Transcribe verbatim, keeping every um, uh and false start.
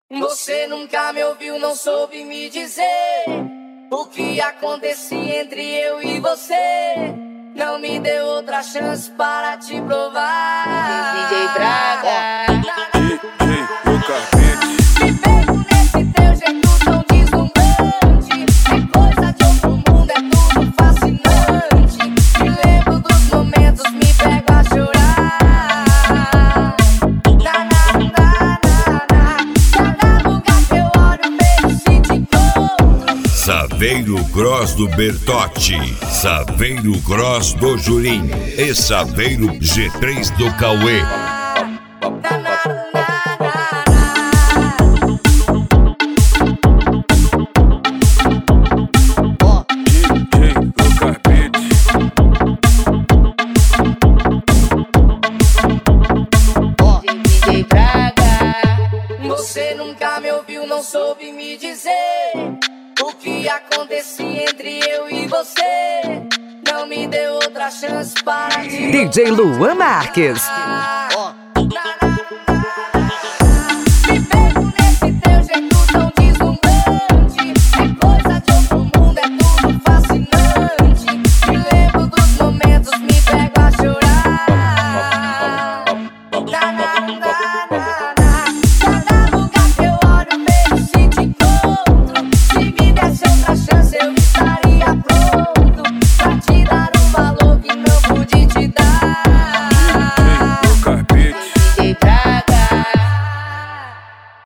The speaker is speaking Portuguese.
Você nunca me ouviu, não soube me dizer o que acontecia entre eu e você. Não me deu outra chance para te provar. D J Braga, D J o Carpete. Me pego nesse teu jeito tão deslumbrante. É coisa de outro mundo, é tudo fascinante. Me lembro dos momentos, me pego a chorar. Na, na, na, na, na. Cada lugar que eu olho, vejo se te encontro. Saveiro Gross do Bertotti, Saveiro Gross do Julim e Saveiro G três do Cauê. D J Braga. Você nunca me ouviu, não soube me dizer o que acontecia entre eu e você. Não me deu outra chance para te D J Luan Marques.